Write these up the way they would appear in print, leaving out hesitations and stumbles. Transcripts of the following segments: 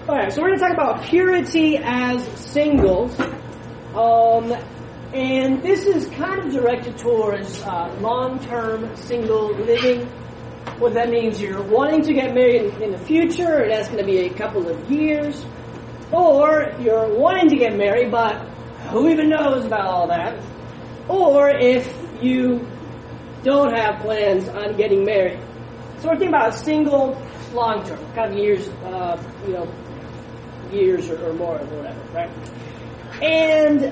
Alright, so we're going to talk about purity as singles. And this is kind of directed towards long-term single living. What that means, you're wanting to get married in the future, and that's going to be a couple of years. Or you're wanting to get married, but who even knows about all that? Or if you don't have plans on getting married. So we're thinking about single, long-term, kind of years, years or more or whatever, right? And,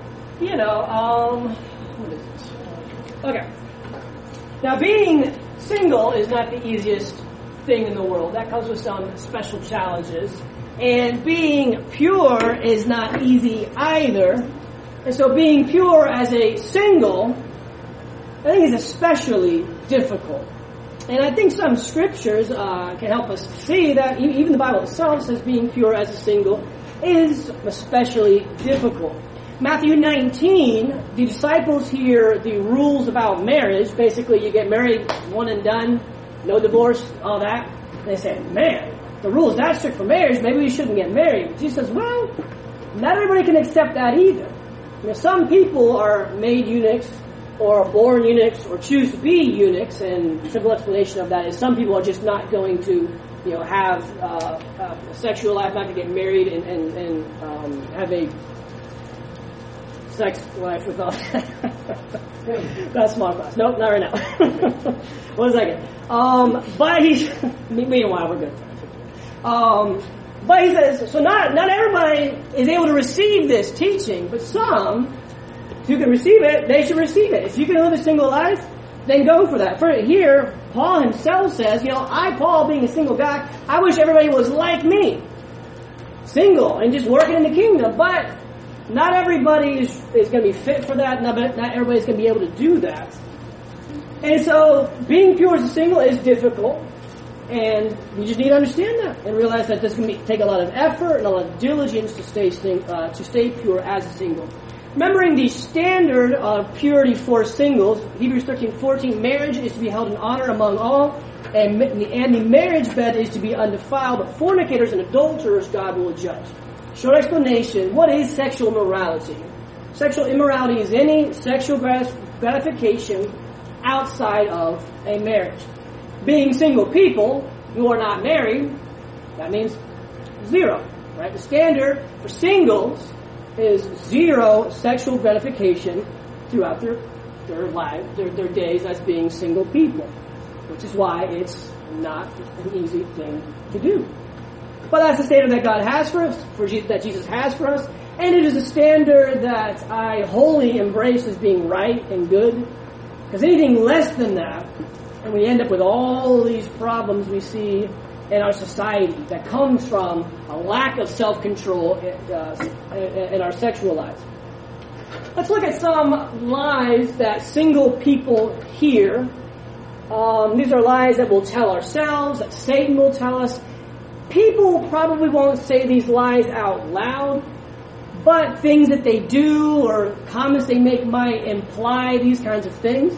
what is this? Okay. Now, being single is not the easiest thing in the world. That comes with some special challenges. And being pure is not easy either. And so being pure as a single, I think is especially difficult. And I think some scriptures can help us see that even the Bible itself says being pure as a single is especially difficult. Matthew 19, the disciples hear the rules about marriage. Basically, you get married, one and done, no divorce, all that. And they say, man, the rule is that strict for marriage, maybe we shouldn't get married. Jesus says, well, not everybody can accept that either. Some people are made eunuchs, or are born eunuchs, or choose to be eunuchs, and the simple explanation of that is some people are just not going to, have a sexual life, not going to get married and have a sex life with all that's small class. Nope, not right now. 1 second. But he's meanwhile we're good. But he says, so not everybody is able to receive this teaching, but some who can receive it, they should receive it. If you can live a single life, then go for that. For here, Paul himself says, I, Paul, being a single guy, I wish everybody was like me. Single and just working in the kingdom. But not everybody is going to be fit for that. Not everybody's going to be able to do that. And so being pure as a single is difficult. And you just need to understand that and realize that this can take a lot of effort and a lot of diligence to stay pure as a single. Remembering the standard of purity for singles, Hebrews 13:14, marriage is to be held in honor among all, and the marriage bed is to be undefiled, but fornicators and adulterers God will judge. Short explanation, what is sexual immorality? Sexual immorality is any sexual gratification outside of a marriage. Being single people who are not married, that means zero, right? The standard for singles is zero sexual gratification throughout their life, their days as being single people, which is why it's not an easy thing to do. But that's the standard that God has for us, that Jesus has for us, and it is a standard that I wholly embrace as being right and good, because anything less than that, and we end up with all these problems we see in our society that comes from a lack of self-control in our sexual lives. Let's look at some lies that single people hear. These are lies that we'll tell ourselves, that Satan will tell us. People probably won't say these lies out loud, but things that they do or comments they make might imply these kinds of things.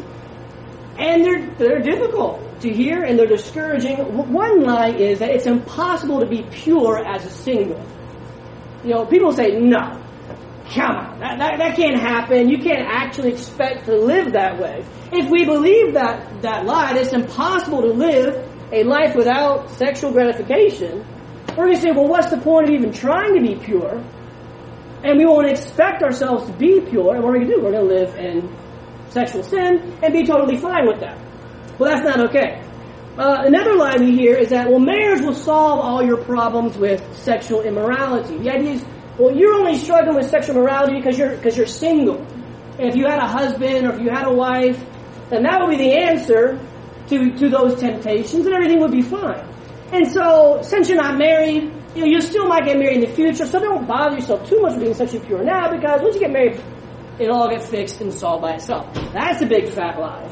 And they're difficult to hear, and they're discouraging. One lie is that it's impossible to be pure as a single. People say, no, come on, that can't happen. You can't actually expect to live that way. If we believe that lie, that it's impossible to live a life without sexual gratification, we're going to say, well, what's the point of even trying to be pure? And we won't expect ourselves to be pure, and what are we going to do? We're going to live in sexual sin and be totally fine with that. Well, that's not okay. Another lie we hear is that, well, marriage will solve all your problems with sexual immorality. The idea is, well, you're only struggling with sexual immorality because you're single. And if you had a husband or if you had a wife, then that would be the answer to those temptations, and everything would be fine. And so, since you're not married, you still might get married in the future, so don't bother yourself too much with being sexually pure now, because once you get married, it'll all get fixed and solved by itself. That's a big fat lie.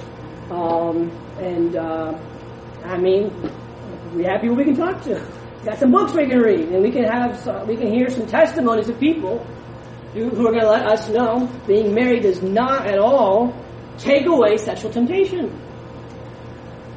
We have people we can talk to. We've got some books we can read, and we can hear some testimonies of people who are going to let us know being married does not at all take away sexual temptation.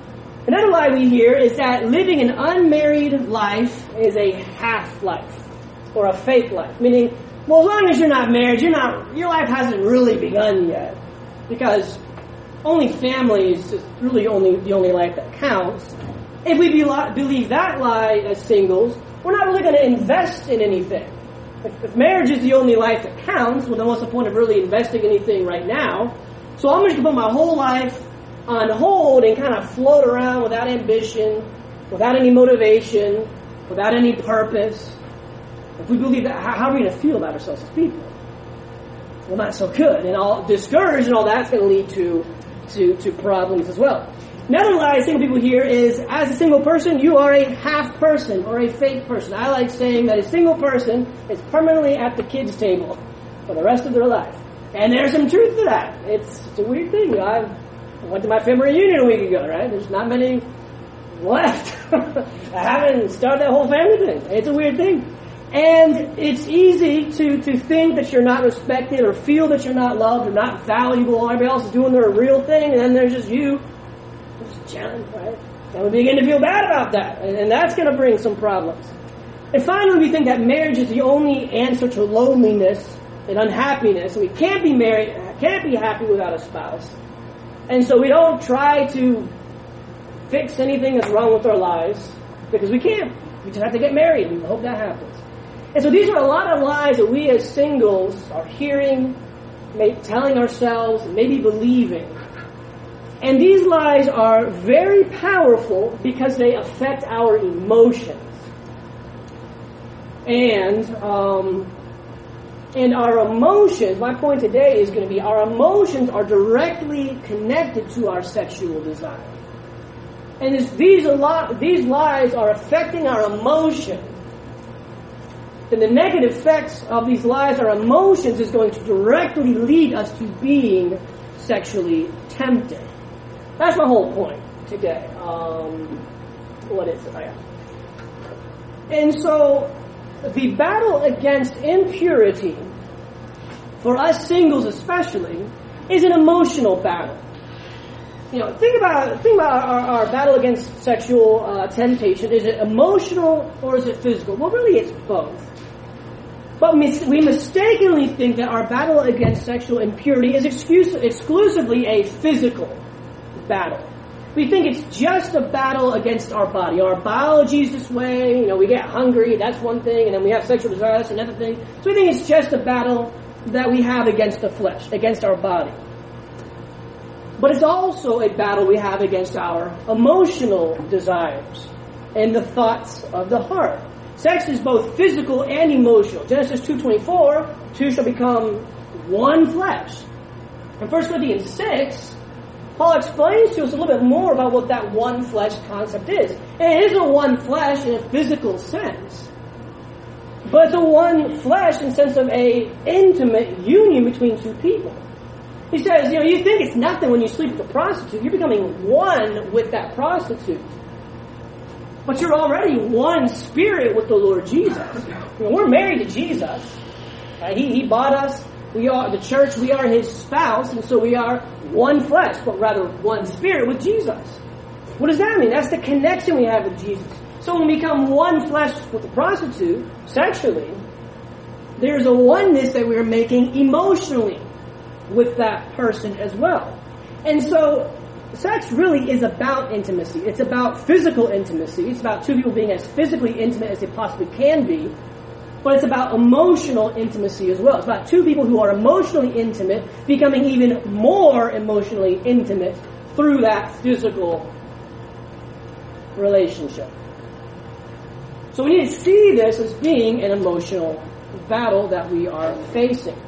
Another lie we hear is that living an unmarried life is a half life or a fake life. Meaning, well, as long as you're not married, your life hasn't really begun yet. Because only family is really the only life that counts. If we believe that lie as singles, we're not really going to invest in anything. If marriage is the only life that counts, well, then what's the point of really investing anything right now? So I'm just going to put my whole life on hold and kind of float around without ambition, without any motivation, without any purpose. If we believe that, how are we going to feel about ourselves as people? Well, not so good. And all discouraged and all that's going to lead to problems as well. Another lie single people hear is, as a single person, you are a half person or a fake person. I like saying that a single person is permanently at the kids' table for the rest of their life. And there's some truth to that. It's a weird thing. I went to my family reunion a week ago, right? There's not many left. I haven't started that whole family thing. It's a weird thing. And it's easy to think that you're not respected or feel that you're not loved or not valuable. Everybody else is doing their real thing, and then there's just you. Right? And we begin to feel bad about that. And that's going to bring some problems. And finally, we think that marriage is the only answer to loneliness and unhappiness. We can't be married, can't be happy without a spouse. And so we don't try to fix anything that's wrong with our lives because we can't. We just have to get married and hope that happens. And so these are a lot of lies that we as singles are hearing, telling ourselves, maybe believing. And these lies are very powerful because they affect our emotions. And our emotions, my point today is going to be our emotions are directly connected to our sexual desire. And these lies are affecting our emotions. And the negative effects of these lies, our emotions, is going to directly lead us to being sexually tempted. That's my whole point today. What is it? And so, the battle against impurity, for us singles especially, is an emotional battle. Think about our battle against sexual temptation. Is it emotional or is it physical? Well, really, it's both. But we mistakenly think that our battle against sexual impurity is exclusively a physical battle. We think it's just a battle against our body. Our biology is this way. We get hungry, that's one thing, and then we have sexual desire, that's another thing. So we think it's just a battle that we have against the flesh, against our body. But it's also a battle we have against our emotional desires and the thoughts of the heart. Sex is both physical and emotional. Genesis 2:24, two shall become one flesh. In 1 Corinthians 6, Paul explains to us a little bit more about what that one flesh concept is. And it isn't one flesh in a physical sense, but it's a one flesh in the sense of a intimate union between two people. He says, you think it's nothing when you sleep with a prostitute. You're becoming one with that prostitute. But you're already one spirit with the Lord Jesus. We're married to Jesus. He bought us. We are the church. We are His spouse, and so we are one flesh, but rather one spirit with Jesus. What does that mean? That's the connection we have with Jesus. So when we become one flesh with the prostitute, sexually, there's a oneness that we're making emotionally with that person as well. And so sex really is about intimacy. It's about physical intimacy. It's about two people being as physically intimate as they possibly can be. But it's about emotional intimacy as well. It's about two people who are emotionally intimate becoming even more emotionally intimate through that physical relationship. So we need to see this as being an emotional battle that we are facing.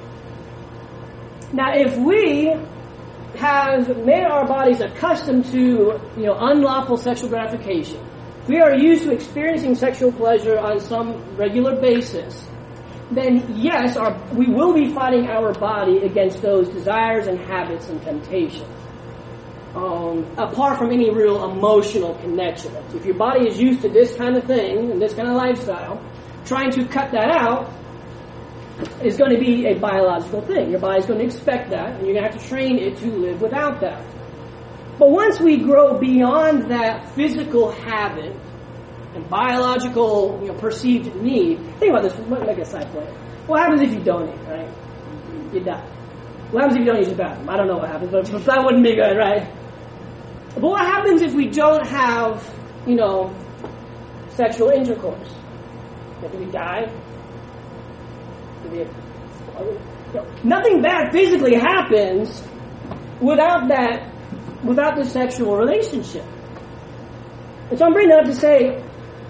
Now, if we have made our bodies accustomed to, unlawful sexual gratification, we are used to experiencing sexual pleasure on some regular basis, then yes, we will be fighting our body against those desires and habits and temptations. Apart from any real emotional connection. If your body is used to this kind of thing and this kind of lifestyle, trying to cut that out is going to be a biological thing. Your body's going to expect that, and you're going to have to train it to live without that. But once we grow beyond that physical habit and biological, perceived need, think about this. Let me make a side point. What happens if you don't eat, right? You die. What happens if you don't use the bathroom? I don't know what happens, but that wouldn't be good, right? But what happens if we don't have, sexual intercourse? Do we die? Nothing bad physically happens without the sexual relationship. And so I'm bringing that up to say,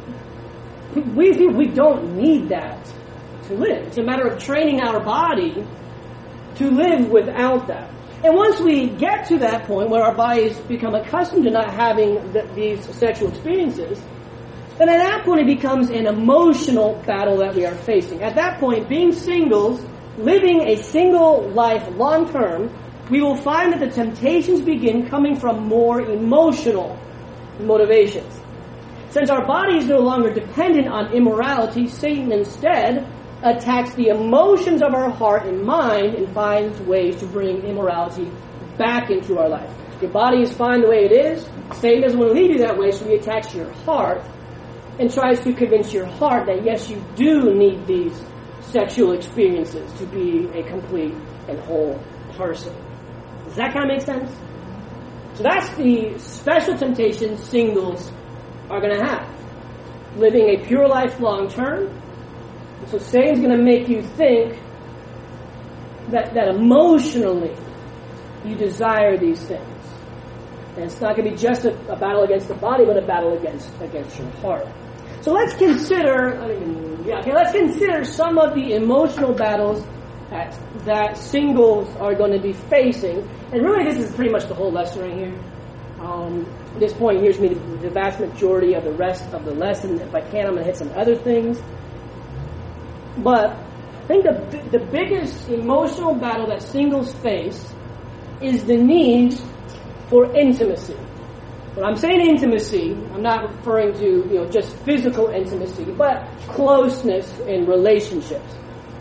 we don't need that to live. It's a matter of training our body to live without that. And once we get to that point where our bodies become accustomed to not having these sexual experiences, then at that point it becomes an emotional battle that we are facing. At that point, being singles, living a single life long term, we will find that the temptations begin coming from more emotional motivations. Since our body is no longer dependent on immorality, Satan instead attacks the emotions of our heart and mind and finds ways to bring immorality back into our life. Your body is fine the way it is. Satan doesn't want to leave you that way, so he attacks your heart and tries to convince your heart that yes, you do need these sexual experiences to be a complete and whole person. Does that kind of make sense? So that's the special temptation singles are going to have. Living a pure life long term. So Satan's going to make you think that emotionally you desire these things. And it's not going to be just a battle against the body, but a battle against your heart. So let's consider some of the emotional battles that singles are going to be facing. And really this is pretty much the whole lesson right here. At this point, here's me the vast majority of the rest of the lesson. If I can, I'm going to hit some other things. But I think the biggest emotional battle that singles face is the need for intimacy. When I'm saying intimacy, I'm not referring to just physical intimacy, but closeness in relationships.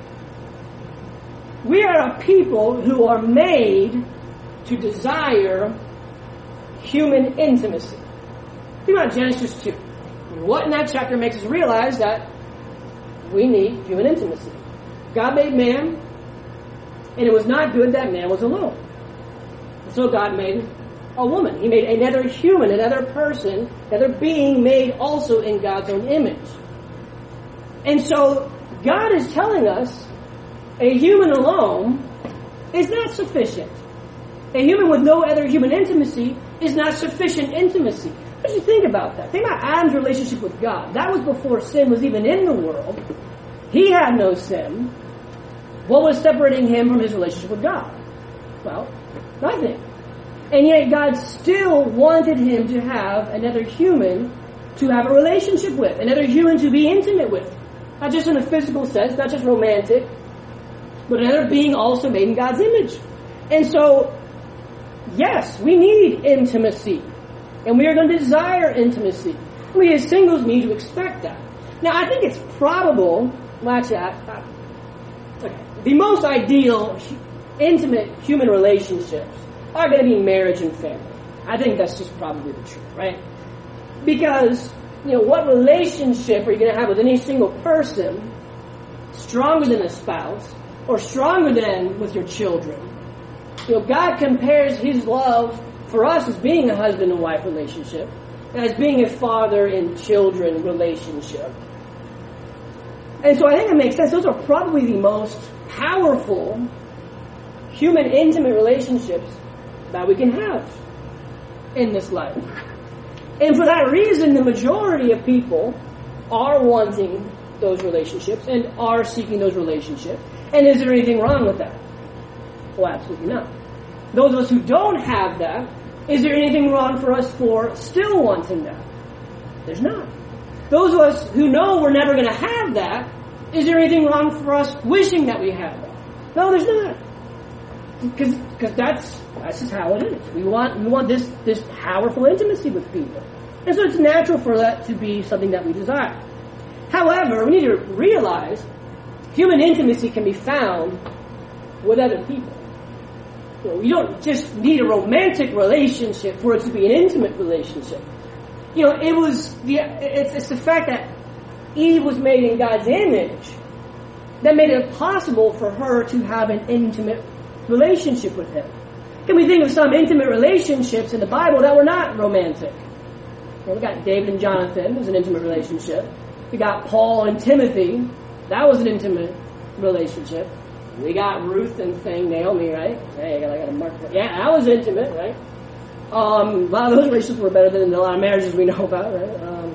We are a people who are made to desire human intimacy. Think about Genesis 2. What in that chapter makes us realize that we need human intimacy. God made man, and it was not good that man was alone. So God made a woman. He made another human, another person, another being made also in God's own image. And so God is telling us a human alone is not sufficient. A human with no other human intimacy is not sufficient intimacy. What do you think about that? Think about Adam's relationship with God. That was before sin was even in the world. He had no sin. What was separating him from his relationship with God? Well, nothing. And yet God still wanted him to have another human to have a relationship with, another human to be intimate with. Not just in a physical sense, not just romantic, but another being also made in God's image. And so, yes, we need intimacy. And we are going to desire intimacy. We as singles need to expect that. Now, I think it's probable, the most ideal intimate human relationships are going to be marriage and family. I think that's just probably the truth, right? Because, what relationship are you going to have with any single person stronger than a spouse or stronger than with your children? God compares His love for us as being a husband and wife relationship, as being a father and children relationship. And so I think it makes sense. Those are probably the most powerful human intimate relationships that we can have in this life. And for that reason, the majority of people are wanting those relationships and are seeking those relationships. And is there anything wrong with that? Well, absolutely not. Those of us who don't have that, is there anything wrong for us for still wanting that? There's not. Those of us who know we're never going to have that, is there anything wrong for us wishing that we had that? No, there's not. Because that's just how it is. We want this powerful intimacy with people. And so it's natural for that to be something that we desire. However, we need to realize human intimacy can be found with other people. You don't just need a romantic relationship for it to be an intimate relationship. It's the fact that Eve was made in God's image that made it possible for her to have an intimate relationship with Him. Can we think of some intimate relationships in the Bible that were not romantic? We got David and Jonathan, it was an intimate relationship. We got Paul and Timothy, that was an intimate relationship. We got Ruth and Naomi, right? Hey, I got a mark. Yeah, that was intimate, right? A lot of those relationships were better than a lot of marriages we know about, right?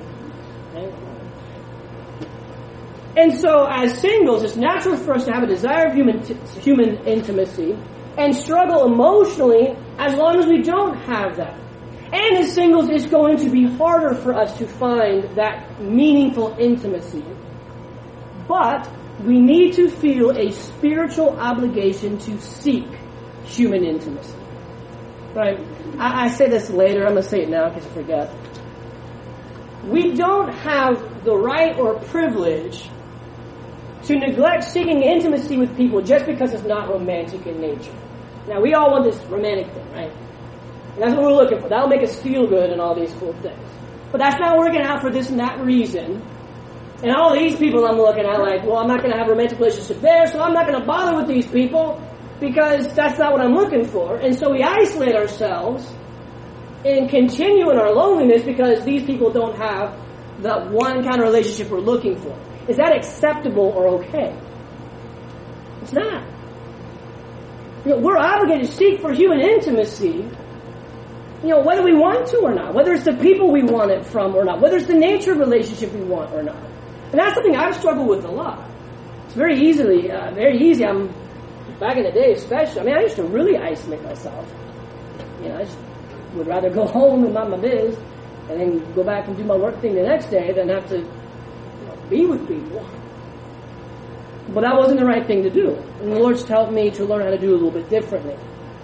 And so, as singles, it's natural for us to have a desire of human intimacy and struggle emotionally as long as we don't have that. And as singles, it's going to be harder for us to find that meaningful intimacy. But we need to feel a spiritual obligation to seek human intimacy. Right? I say this later. I'm going to say it now because I forget. We don't have the right or privilege to neglect seeking intimacy with people just because it's not romantic in nature. Now, we all want this romantic thing, right? And that's what we're looking for. That'll make us feel good and all these cool things. But that's not working out for this and that reason. And all these people I'm looking at like, well, I'm not going to have a romantic relationship there, so I'm not going to bother with these people because that's not what I'm looking for. And so we isolate ourselves and continue in our loneliness because these people don't have the one kind of relationship we're looking for. Is that acceptable or okay? It's not. We're obligated to seek for human intimacy, whether we want to or not, whether it's the people we want it from or not, whether it's the nature of relationship we want or not. And that's something I've struggled with a lot. It's very easy. Back in the day especially, I used to really isolate myself. I just would rather go home and mind my biz and then go back and do my work thing the next day than have to be with people. But that wasn't the right thing to do. And the Lord's helped me to learn how to do it a little bit differently.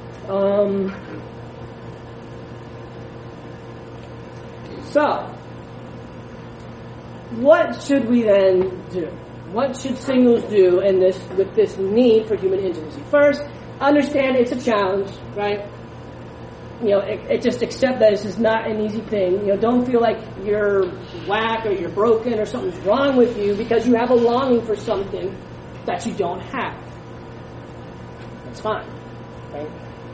So, what should we then do? What should singles do with this need for human intimacy? First, understand it's a challenge, right? Just accept that this is not an easy thing. Don't feel like you're whack or you're broken or something's wrong with you because you have a longing for something that you don't have. That's fine, right?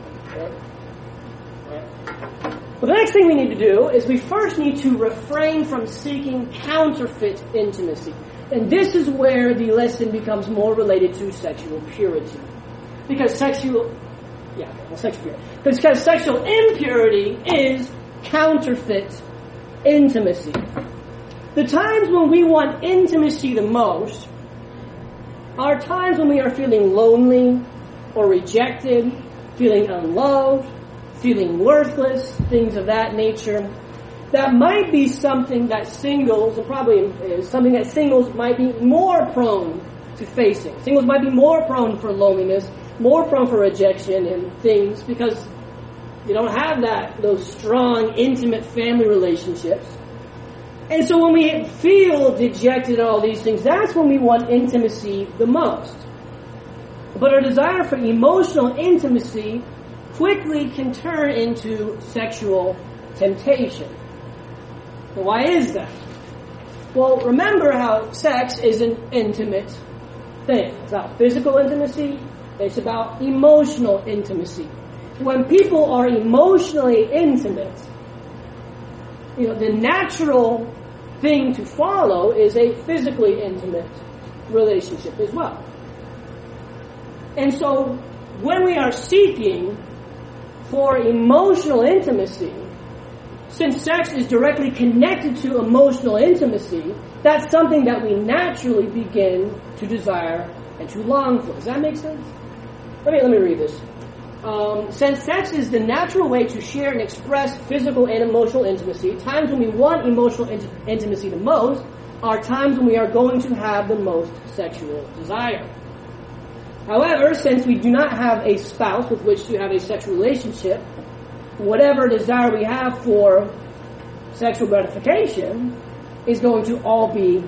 Well, the next thing we need to do is we first need to refrain from seeking counterfeit intimacy. And this is where the lesson becomes more related to sexual purity. Because sexual impurity is counterfeit intimacy. The times when we want intimacy the most are times when we are feeling lonely or rejected, feeling unloved, feeling worthless, things of that nature. That might be something that singles, and probably is something that singles might be more prone to facing. Singles might be more prone for loneliness, more prone for rejection and things because you don't have those strong, intimate family relationships. And so when we feel dejected and all these things, that's when we want intimacy the most. But our desire for emotional intimacy quickly can turn into sexual temptation. Well, why is that? Well, remember how sex is an intimate thing. It's about physical intimacy. It's about emotional intimacy. When people are emotionally intimate, the natural thing to follow is a physically intimate relationship as well. And so, when we are seeking for emotional intimacy, since sex is directly connected to emotional intimacy, that's something that we naturally begin to desire and to long for. Does that make sense? Let me read this. Since sex is the natural way to share and express physical and emotional intimacy, times when we want emotional intimacy the most are times when we are going to have the most sexual desire. However, since we do not have a spouse with which to have a sexual relationship, whatever desire we have for sexual gratification is going to all be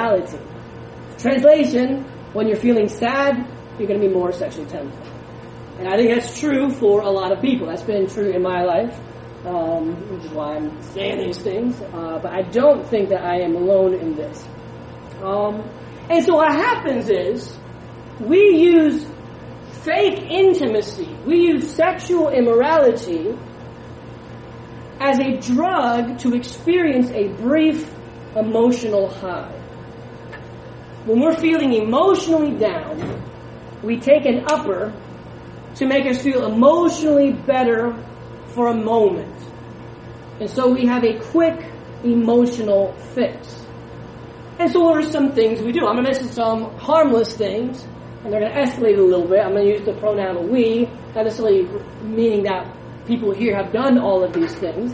immorality. Translation, when you're feeling sad, you're going to be more sexually tempted. And I think that's true for a lot of people. That's been true in my life, which is why I'm saying these things. But I don't think that I am alone in this. And so what happens is, we use fake intimacy, we use sexual immorality as a drug to experience a brief emotional high. When we're feeling emotionally down, we take an upper to make us feel emotionally better for a moment. And so we have a quick emotional fix. And so what are some things we do? I'm going to mention some harmless things, and they're going to escalate a little bit. I'm going to use the pronoun we, not necessarily meaning that people here have done all of these things.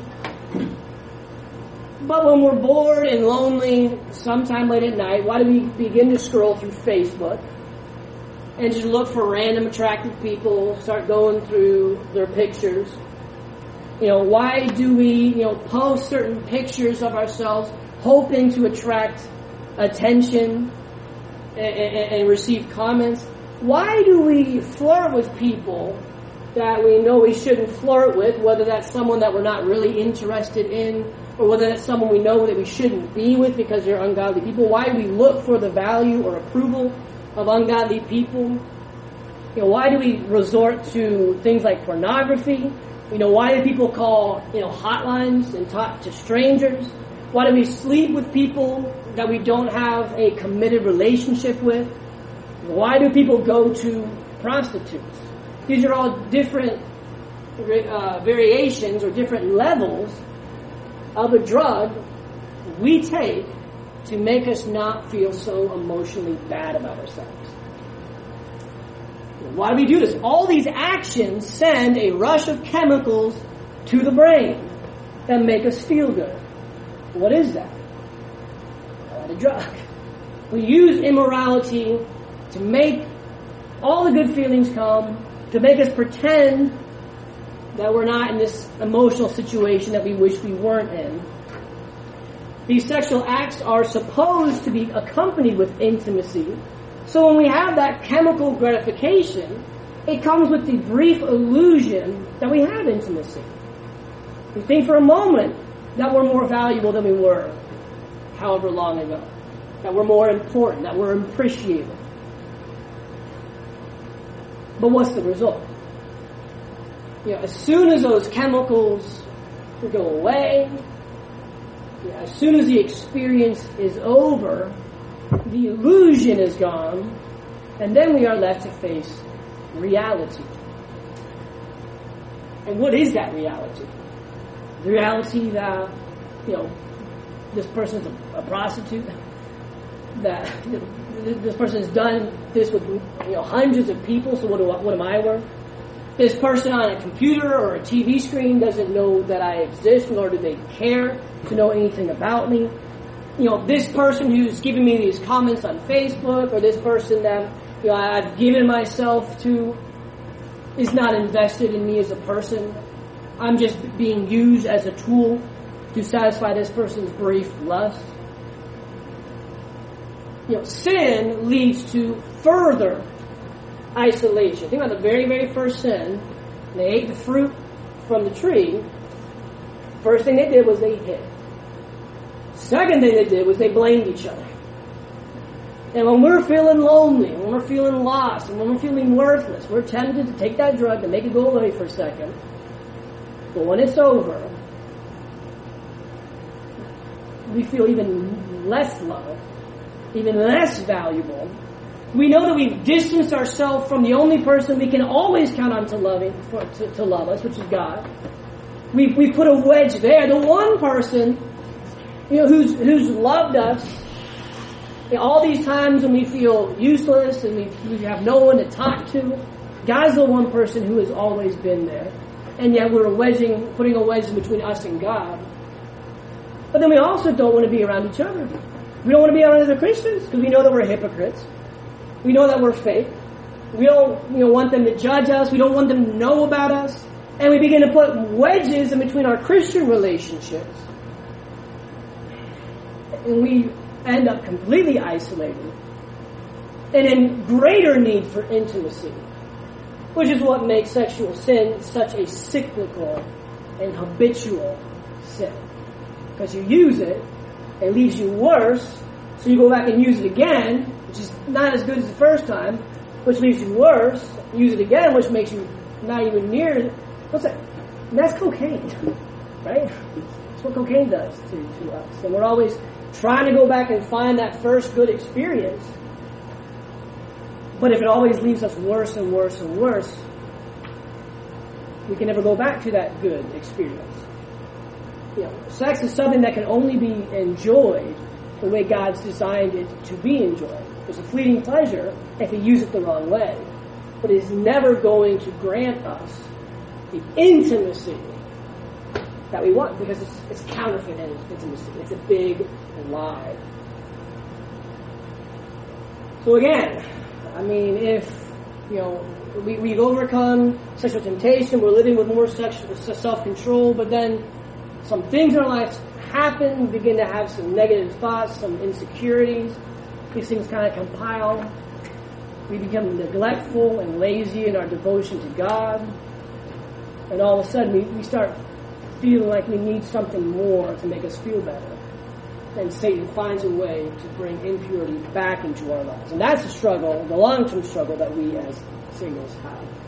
But when we're bored and lonely, sometime late at night, why do we begin to scroll through Facebook and just look for random attractive people, start going through their pictures? Why do we, post certain pictures of ourselves hoping to attract attention and receive comments? Why do we flirt with people that we know we shouldn't flirt with, whether that's someone that we're not really interested in, or whether that's someone we know that we shouldn't be with because they're ungodly people? Why do we look for the value or approval of ungodly people? Why do we resort to things like pornography? Why do people call, hotlines and talk to strangers? Why do we sleep with people that we don't have a committed relationship with? Why do people go to prostitutes? These are all different variations or different levels of a drug we take to make us not feel so emotionally bad about ourselves. Why do we do this? All these actions send a rush of chemicals to the brain that make us feel good. What is that? A drug. We use immorality to make all the good feelings come, to make us pretend that we're not in this emotional situation that we wish we weren't in. These sexual acts are supposed to be accompanied with intimacy. So when we have that chemical gratification, it comes with the brief illusion that we have intimacy. We think for a moment that we're more valuable than we were however long ago, that we're more important, that we're appreciated. But what's the result? As soon as those chemicals go away, as soon as the experience is over, the illusion is gone, and then we are left to face reality. And what is that reality? The reality that, this person's a prostitute, that this person's done this with hundreds of people, so what am I worth? This person on a computer or a TV screen doesn't know that I exist, nor do they care to know anything about me. This person who's giving me these comments on Facebook, or this person that I've given myself to, is not invested in me as a person. I'm just being used as a tool to satisfy this person's brief lust. Sin leads to further isolation. Think about the very, very first sin. They ate the fruit from the tree. First thing they did was they hid. Second thing they did was they blamed each other. And when we're feeling lonely, when we're feeling lost, and when we're feeling worthless, we're tempted to take that drug to make it go away for a second. But when it's over, we feel even less loved, even less valuable. We know that we've distanced ourselves from the only person we can always count on to love us, which is God. We put a wedge there. The one person, who's loved us all these times when we feel useless and we have no one to talk to. God's the one person who has always been there, and yet we're putting a wedge between us and God. But then we also don't want to be around each other. We don't want to be around other Christians because we know that we're hypocrites. We know that we're fake. We don't want them to judge us. We don't want them to know about us. And we begin to put wedges in between our Christian relationships. And we end up completely isolated and in greater need for intimacy. which is what makes sexual sin such a cyclical and habitual sin. Because you use it, it leaves you worse, so you go back and use it again, which is not as good as the first time, which leaves you worse, use it again, which makes you not even near, what's that? And that's cocaine, right? That's what cocaine does to us. And we're always trying to go back and find that first good experience. But if it always leaves us worse and worse and worse, we can never go back to that good experience. You know, sex is something that can only be enjoyed the way God's designed it to be enjoyed. It's a fleeting pleasure if we use it the wrong way. But it is never going to grant us the intimacy that we want, because it's counterfeit intimacy. It's a big lie. So again, I mean, if, you know, we've overcome sexual temptation, we're living with more sexual self-control, but then some things in our lives happen, we begin to have some negative thoughts, some insecurities. These things kind of compile. We become neglectful and lazy in our devotion to God. And all of a sudden, we start feeling like we need something more to make us feel better. And Satan finds a way to bring impurity back into our lives. And that's the struggle, the long-term struggle that we as singles have.